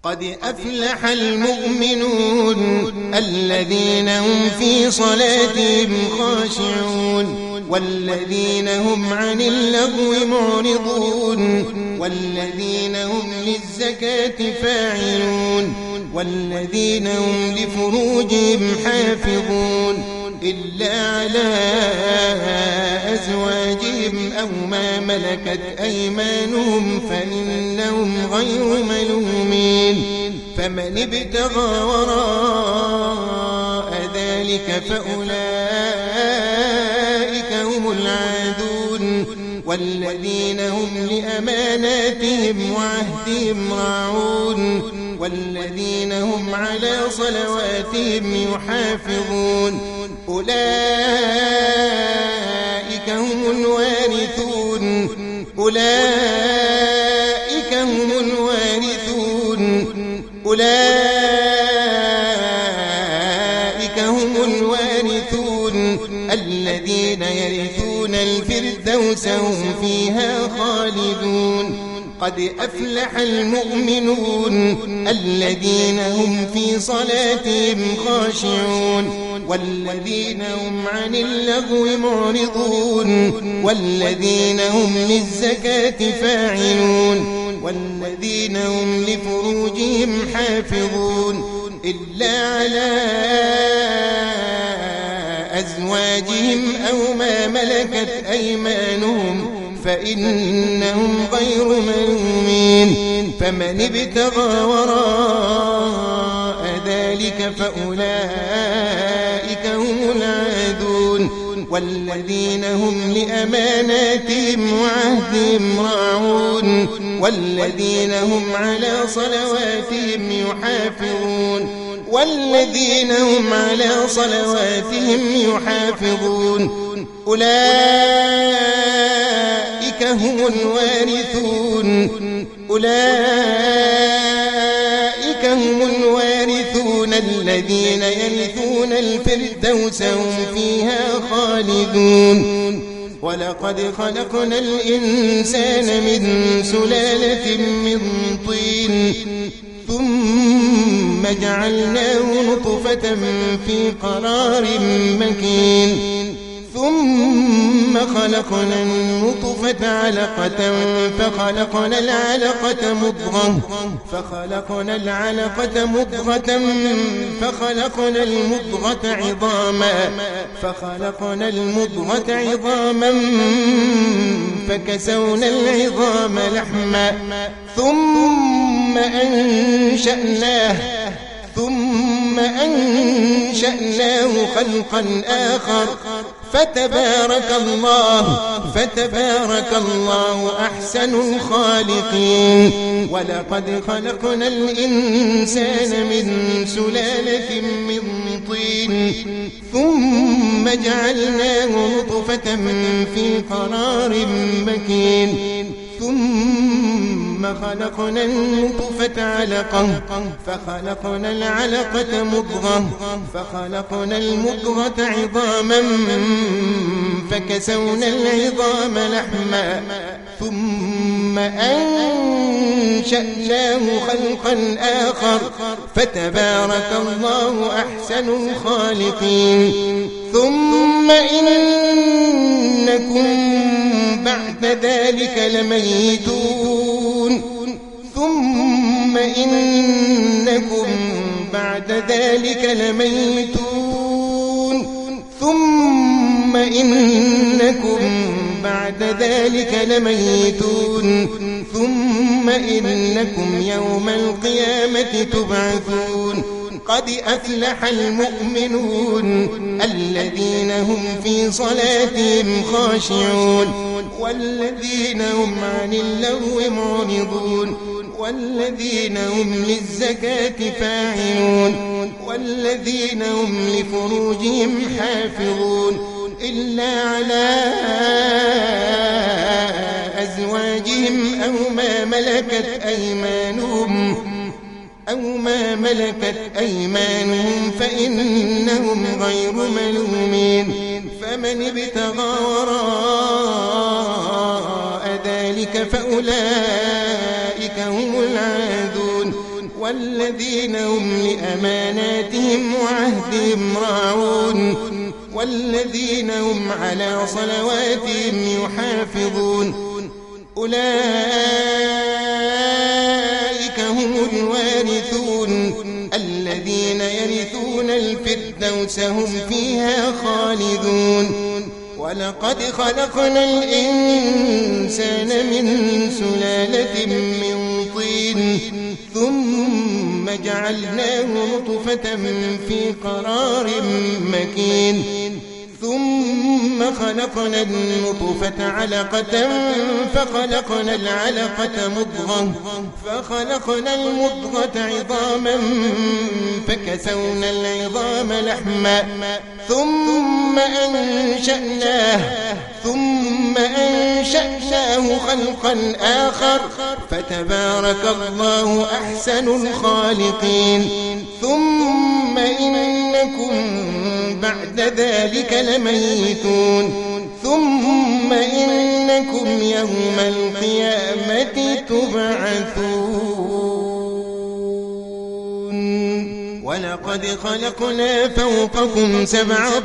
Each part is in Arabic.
قد أفلح المؤمنون الذين هم في صلاتهم خاشعون والذين هم عن اللغو معرضون والذين هم للزكاة فاعلون والذين هم لفروجهم حافظون إلا على أزواجهم أو ما ملكت أيمانهم فإنهم غير ملومين فمن ابتغى وراء ذلك فأولئك هم العادون والذين هم لأماناتهم وعهدهم راعون والذين هم على صلواتهم يحافظون أولئك هم الوارثون أولئك هم الوارثون أولئك هم الوارثون الذين يرثون الفردوس هم فيها خالدون قد أفلح المؤمنون الذين هم في صلاتهم خاشعون والذين هم عن اللغو معرضون والذين هم للزكاة فاعلون والذين هم لفروجهم حافظون إلا على أزواجهم أو ما ملكت أيمانهم فإنهم غير ملومين فمن ابتغى وراء ذلك فأولئك هم العادون والذين هم لأماناتهم وعهدهم راعون والذين هم على صلواتهم يحافظون والذين هم على صلواتهم يحافظون أولئك هم الوارثون أولئك هم الوارثون الذين يرثون الفردوس هم فيها خالدون ولقد خلقنا الإنسان من سلالة من طين ثم جعلناه نطفة في قرار مكين ثم خلقنا النطفة علقة فخلقنا العلقة مضغة فخلقنا العلقة مضغة فخلقنا المضغة عظاما فخلقنا المضغة عظاما فكسونا العظام لحما ثم أنشأناه خلقا آخر فتبارك الله أحسن الخالقين ولقد خلقنا الإنسان من سلالة من طين ثم جعلناه نطفة في قرار مكين ثم خلقنا النطفة علقة فخلقنا العلقة مضغة فخلقنا المضغة عظاما فكسونا العظام لحما ثم أنشأناه خلقا آخر فتبارك الله أحسن الخالقين ثم إنكم بعد ذلك لميتون ثم إنكم بعد ذلك لميتون ثم إنكم بعد ذلك لميتون ثم إنكم يوم القيامة تبعثون قد أفلح المؤمنون الذين هم في صلاتهم خاشعون والذين هم عن اللغو معرضون والذين هم للزكاة فاعلون والذين هم لفروجهم حافظون إلا على أزواجهم أو ما ملكت أيمانهم فإنهم غير ملومين فمن ابتغى وراء ذلك فأولئك هم العادون والذين هم لأماناتهم وعهدهم راعون والذين هم على صلواتهم يحافظون أولئك هم الوارثون الذين يرثون الفردوس هم فيها خالدون ولقد خلقنا الإنسان من سلالة من طين ثم جعلناه نطفة في قرار مكين ثم خلقنا النطفة علقة فخلقنا العلقة مضغة فخلقنا المضغة عظاما فكسونا العظام لحما ثم أنشأناه خلقا آخر فتبارك الله أحسن الخالقين ثم إنكم بعد ذلك لميتون ثم إنكم يوم القيامة تبعثون ولقد خلقنا فوقكم 7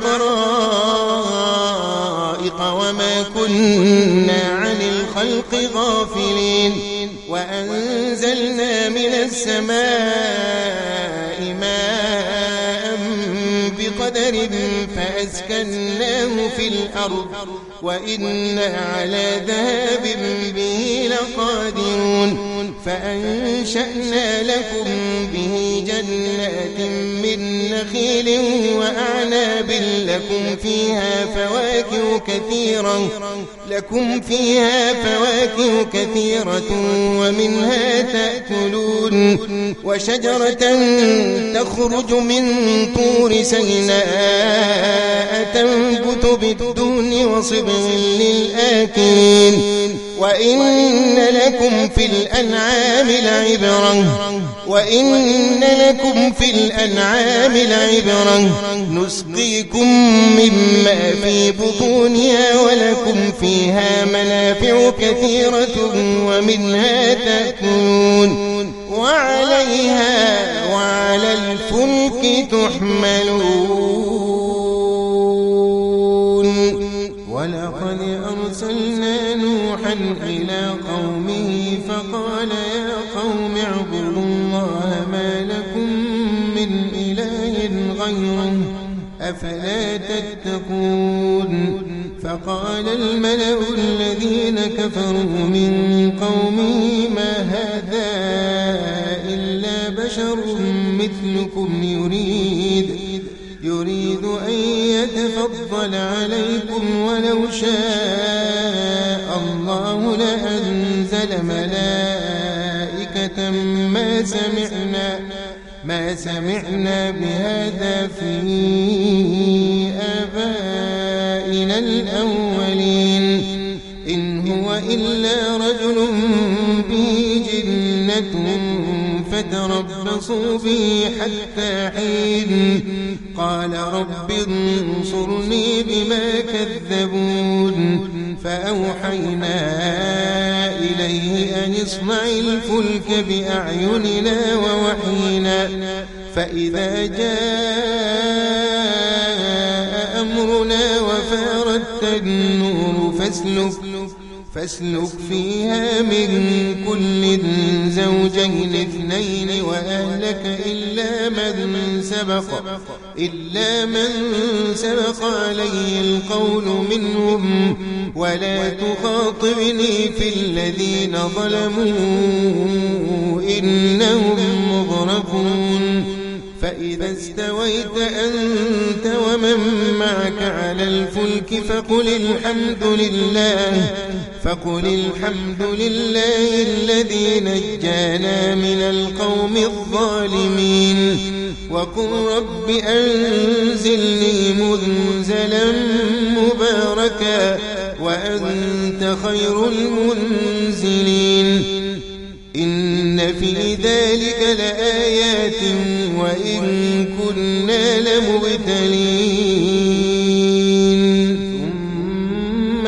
طرائق وما كنا عن الخلق غافلين وأنزلنا من السماء ماء بقدر فأسكناه في الأرض وإنا على ذهاب به لقادرون فأنشأنا لكم به جنات من نخيل وأعناب لكم فيها فواكه كثيرة ومنها تأكلون وشجرة تخرج من طور سيناء تنبت بالدهن وصبغ للآكلين وإن لكم في الأنعام لعبرة نسقيكم مما في بطونها ولكم فيها منافع كثيرة ومنها تأكلون وعليها وعلى الفلك تحملون ولقد أرسلنا نوحا إلى قومه فقال يا قوم اعبدوا الله ما لكم من إله غيره أفلا تتقون فقال الملأ الذين كفروا من قومه ما هذا إلا بشر مثلكم يريد أن يتفضل عليكم ولو شاء الله لأنزل ملائكة ما سمعنا بهذا في آبائنا الأولين إن هو إلا رجل به جنة فتربصوا به حتى حين قال رب انصرني بما كذبون فأوحينا إليه أن اصنع الفلك بأعيننا ووحينا فإذا جاء أمرنا وفارت النور فاسلك فيها من كل زوجين 2 وأهلك إلا من سبق عليه القول منهم ولا تخاطبني في الذين ظلموا إنهم مغرقون فإذا استويت أنت ومن معك على الفلك فقل الحمد لله الذي نجانا من القوم الظالمين وقل رب أنزلني منزلا مباركا وأنت خير المنزلين إن في ذلك لآيات وإن كنا لمبتلين ثم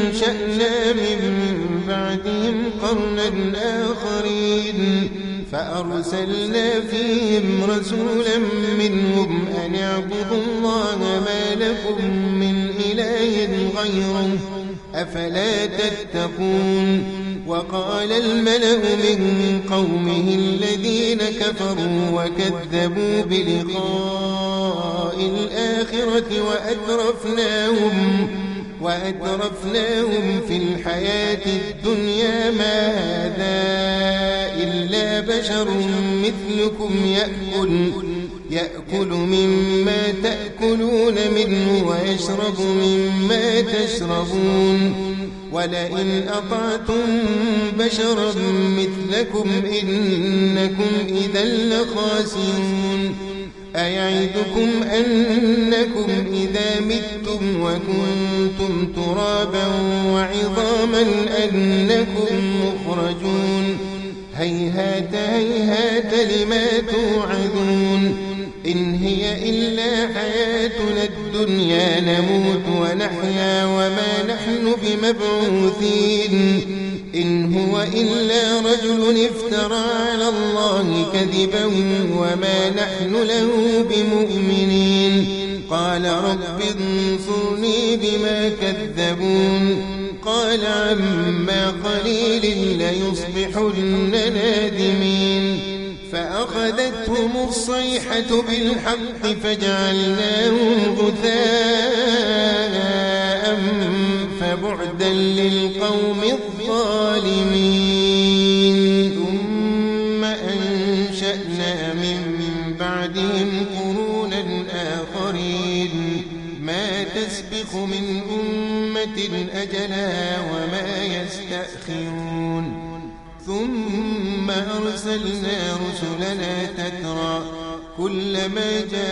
أنشأنا من بعدهم قرنا آخرين فأرسلنا فيهم رسولا منهم أن اعبدوا الله ما لكم من إله غيره أفلا تتقون. وقال الملأ من قومه الذين كفروا وكذبوا بلقاء الآخرة وأترفناهم في الحياة الدنيا ما هذا إلا بشر مثلكم يأكل مما تأكلون منه ويشرب مما تشربون ولئن أطعتم بشرا مثلكم إنكم إذا لخاسرون. أيعدكم أنكم إذا متم وكنتم ترابا وعظاما أنكم مخرجون هيهات هيهات لما توعدون. إن هي إلا حياتنا الدنيا نموت ونحيا وما نحن بمبعوثين. إن هو إلا رجل افترى على الله كذبا وما نحن له بمؤمنين. قال رب انصرني بما كذبون. قال عما قليل ليصبحن نادمين. فأخذتهم الصيحة بالحق فجعلناهم غثاء فبعدا للقوم الظالمين. ثم أنشأنا من بعدهم قرونا آخرين ما تسبق من أمة أجلها وما يستأخرون. ثم أرسلنا رسلنا تترى كلما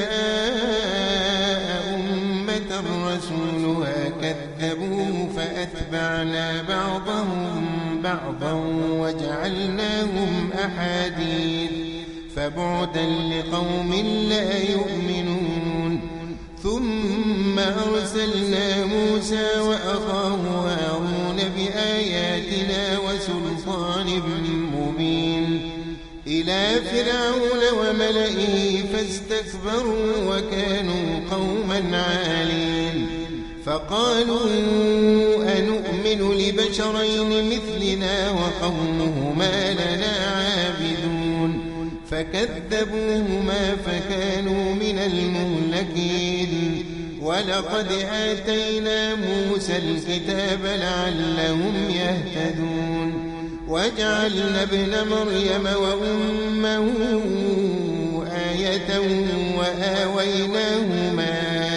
جاء أمة رسولها كذبوه فأتبعنا بعضهم بعضا وجعلناهم أحاديث فبعدا لقوم لا يؤمنون. ثم أرسلنا موسى وأخاه هارون بآياتنا وسلطان مبين إلى فرعون وملئه فاستكبروا وكانوا قوما عالين. فقالوا أنؤمن لبشرين مثلنا وقومهما لنا عابدون. فكذبوهما فكانوا من المهلكين. ولقد آتينا موسى الكتاب لعلهم يهتدون. وجعلنا ابن مريم وأمه آية وآويناهما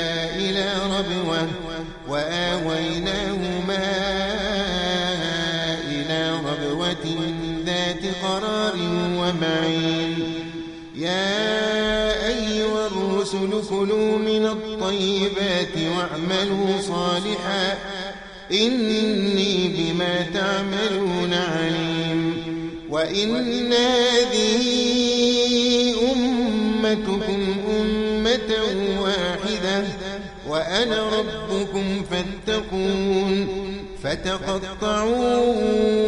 إلى ربوة ذات قرار ومعين. يا أيها الرسل كلوا من الطيبات واعملوا صالحا إني بما تعملون عليم. وإن هذه أمتكم أمة واحدة وأنا ربكم فاتقون. فتقطعوا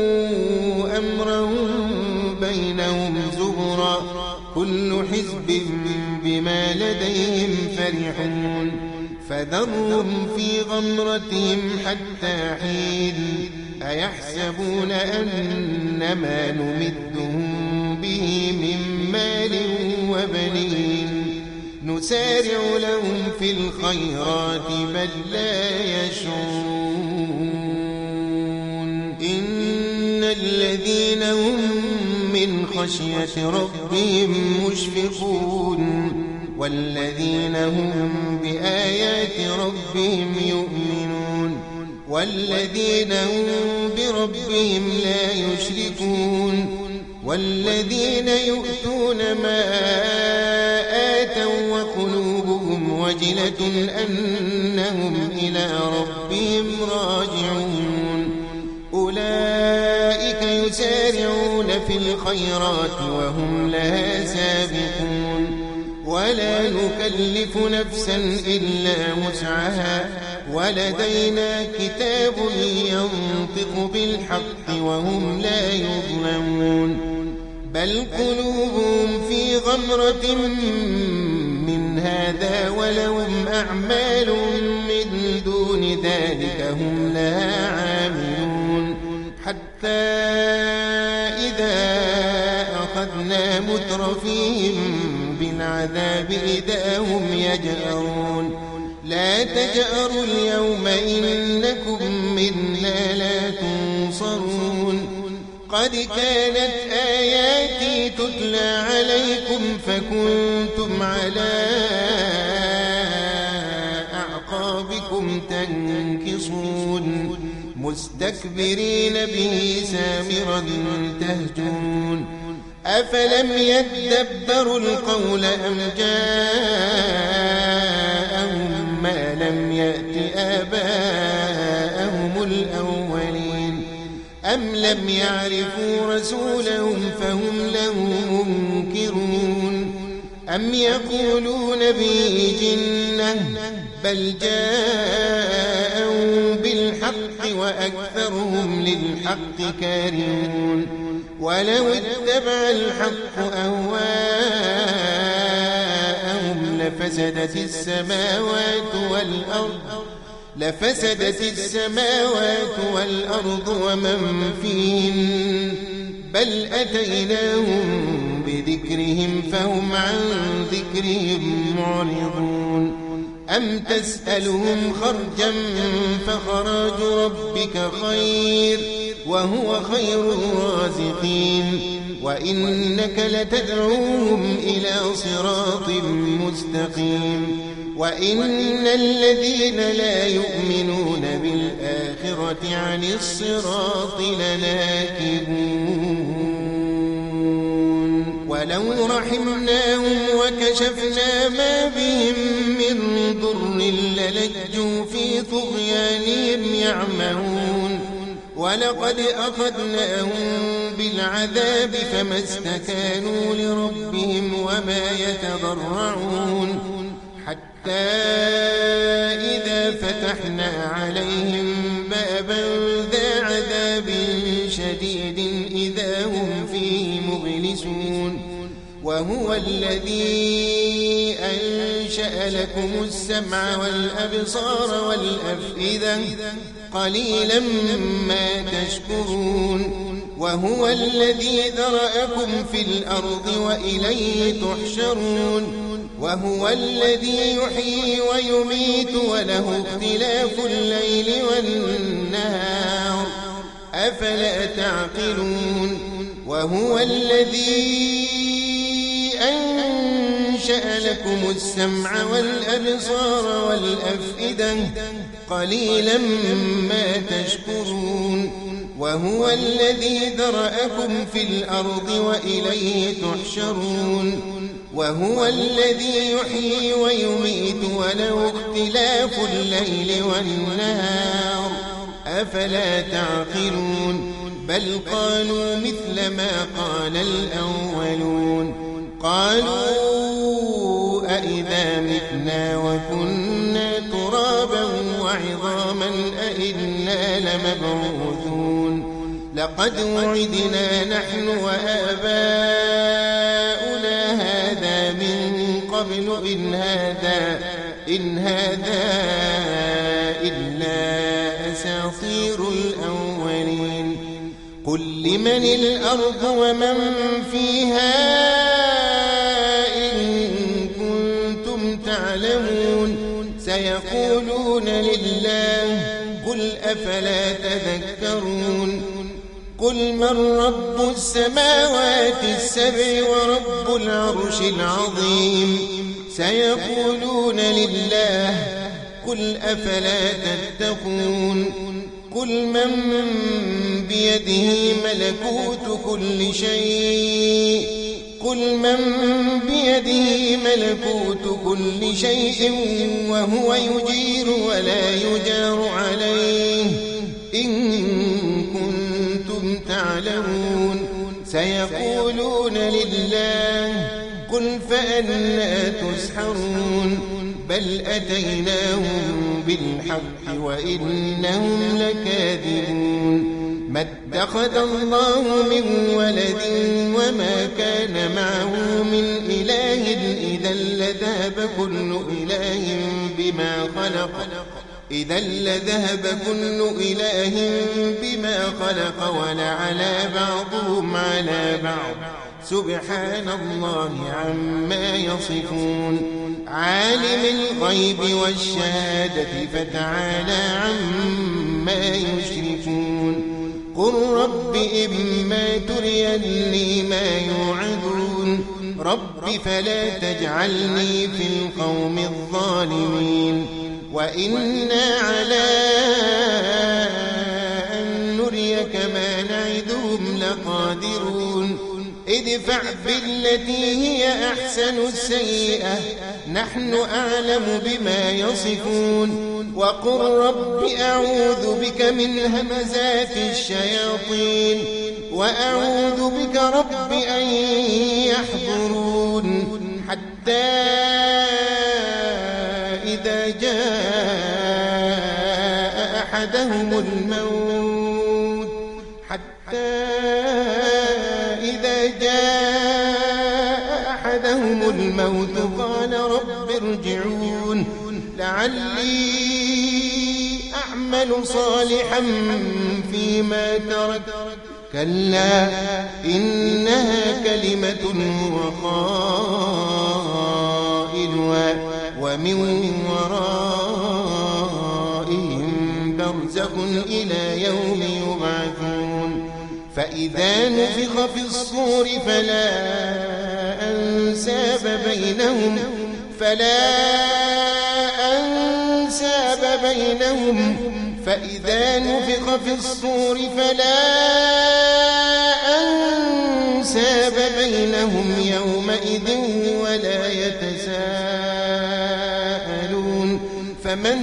أمرهم بينهم زبرا كل حزب بما لديهم فرحون. فذرهم في غمرتهم حتى حين. أيحسبون أنما نمدهم به من مال وبنين نسارع لهم في الخيرات بل لا يشعرون. إن الذين هم من خشية ربهم مشفقون والذين هم بآيات ربهم يؤمنون والذين هم بربهم لا يشركون والذين يؤتون ما آتوا وقلوبهم وجلة أنهم إلى ربهم راجعون. أولئك يسارعون في الخيرات وهم لها سابقون. ولا نكلف نفسا إلا وسعها ولدينا كتاب ينطق بالحق وهم لا يظلمون. بل قلوبهم في غمرة من هذا ولهم أعمال من دون ذلك هم لها عاملون حتى إذا أخذنا مترفيهم بالعذاب إذا هم يجأرون لا تجأروا اليوم إنكم منا لا تنصرون قد كانت آياتي تتلى عليكم فكنتم على أعقابكم تنكصون مستكبرين به سامرا تهجون أفلم يدبروا القول أم جاءهم ما لم يأت آباءهم الأولين أم لم يعرفوا رسولهم فهم له منكرون أم يقولون به جنة بل جاءوا بالحق وأكثرهم للحق كارهون ولو اتبع الحق أهواءهم لفسدت السماوات والأرض ومن فيهن بل أتيناهم بذكرهم فهم عن ذكرهم معرضون أم تسألهم خرجا فخراج ربك خير وهو خير الرازقين وإنك لتدعوهم إلى صراط مستقيم وإن الذين لا يؤمنون بالآخرة عن الصراط لناكبون ولو رحمناهم وكشفنا ما بهم من ضر للجوا في طغيانهم يعمهون ولقد أخذناهم بالعذاب فما استكانوا لربهم وما يتضرعون حتى إذا فتحنا عليهم بابا ذا عذاب شديد إذا هم فيه مبلسون وهو الذي أنشأ لكم السمع والأبصار والأفئدة قليلا ما تشكرون وهو الذي ذرأكم في الأرض وإليه تحشرون وهو الذي يحيي ويميت وله اختلاف الليل والنهار أفلا تعقلون وهو الذي أنشأ لكم السمع والأبصار والأفئدة قليلا ما تشكرون وهو الذي ذرأكم في الأرض وإليه تحشرون وهو الذي يحيي ويميت وله اختلاف الليل والنهار أفلا تعقلون بل قالوا مثل ما قال الأولون قالوا أئذا متنا وكنا ترابا وعظاما أئنا لمبعوثون لقد وعدنا نحن وآباؤنا هذا من قبل إن هذا إلا أساطير الأولين قل لمن الأرض ومن فيها إن كنتم تعلمون سيقولون لله قل أفلا تذكرون قل من رب السماوات السبع ورب العرش العظيم سيقولون لله قل أفلا تتقون قل من بيده ملكوت كل شيء وهو يجير ولا يجار عليه إن كنتم تعلمون سيقولون لله قل فأنى تسحرون بل أتيناهم بالحق وإنهم لكاذبون اتخذ الله من ولد وما كان معه من إله إذا لذهب كل إله بما خلق ولعلى بعضهم على بعض سبحان الله عما يصفون عالم الغيب والشهادة فتعالى عما يشركون قل رب إما تريني ما يوعدون رب فلا تجعلني في القوم الظالمين وإنا على أن نريك ما نعدهم لقادرون ادفع بالتي هي أحسن السيئة نحن أعلم بما يصفون وقل رب أعوذ بك من همزات الشياطين وأعوذ بك رب أن يحضرون حتى إذا جاء أحدهم الموت قال رب ارجعون لعلي أعمل صالحا فيما ترك كلا إنها كلمة هو قائلها ومن ورائهم برزخ إلى يوم يبعثون فإذا نفخ في الصور فلا أنساب بينهم فإذا نفخ في الصور فلا أنساب بينهم يومئذ ولا يتساءلون فمن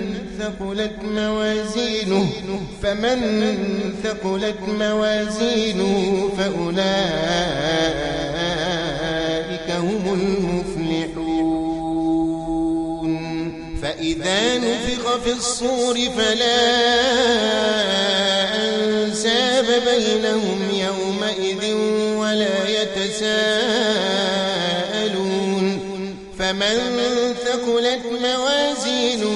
ثقلت موازينه فأولئك هم المفلحون فإذا نفخ في الصور فلا أنساب بينهم يومئذ ولا يتساءلون فمن ثقلت موازينه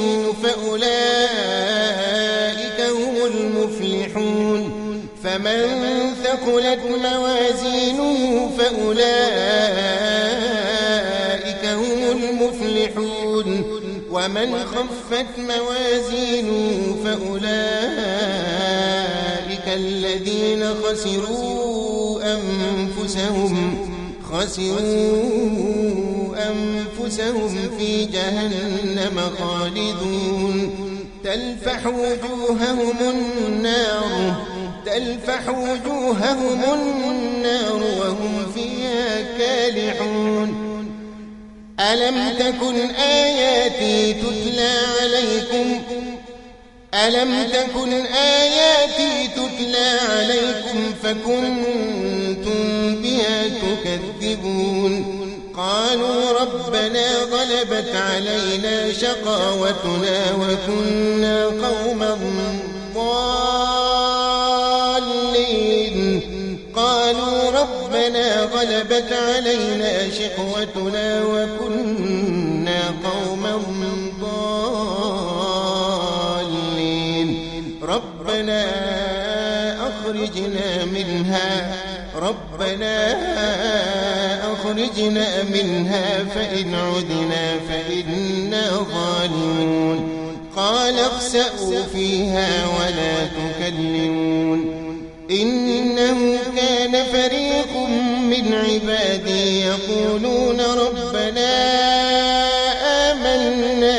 فأولئك هم المفلحون فمن ثقلت موازينه فأولئك هم المفلحون ومن خفت موازينه فأولئك الذين خسروا أنفسهم في جهنم خالدون تلفح وجوههم النار وهم فيها كالحون ألم تكن آياتي تتلى عليكم فكنتم بها تكذبون قالوا ربنا غلبت علينا شقاوتنا وكنا قوما ضالين ربنا أخرجنا منها فإن عدنا فإنا ظالمون قال اخسأوا فيها ولا تكلمون إنه كان فريق من عبادي يقولون ربنا آمنا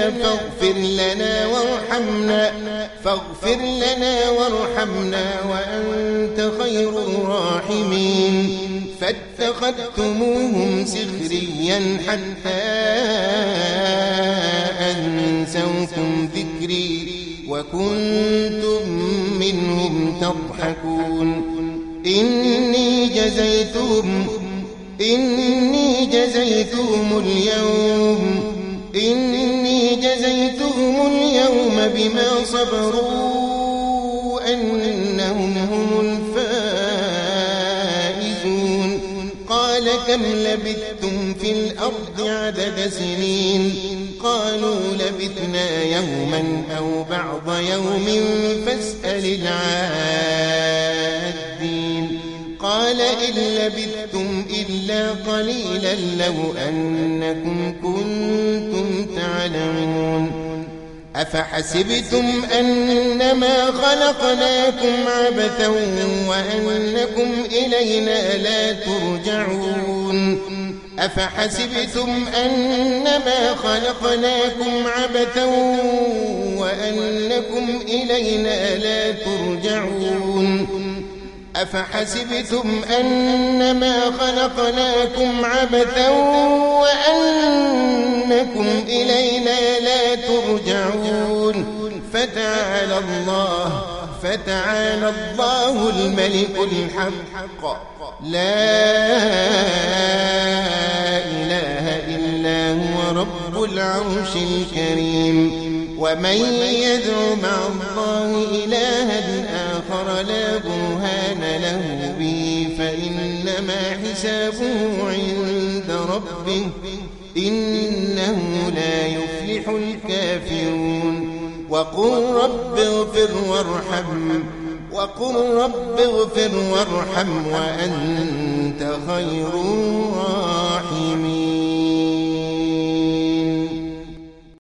فاغفر لنا وارحمنا وأنت خير الراحمين فاتخذتموهم سخريا حتى أنسوكم ذكري وكنتم منهم تضحكون إني جزيتهم اليوم بما صبروا أنهم هم الفائزون كم لبثتم في الأرض عدد سنين قالوا لبثنا يوما أو بعض يوم فاسأل العادين قال إن لبثتم إلا قليلا لو أنكم كنتم تعلمون أفحسبتم أنما خلقناكم عبثا وأنكم إلينا لا ترجعون أفحسبتم أنما خلقناكم عبثا وأنكم إلينا لا ترجعون أفحسبتم أنما خلقناكم عبثا وأنكم إلينا لا ترجعون فتعالى الله الملك الحق لا إله إلا هو رب العرش الكريم ومن يدع مع الله إلها آخر لا برهان له به فإنما حسابه عند ربه إنه لا يفلح الكافرون وقل رب اغفر وارحم وأنت خير الراحمين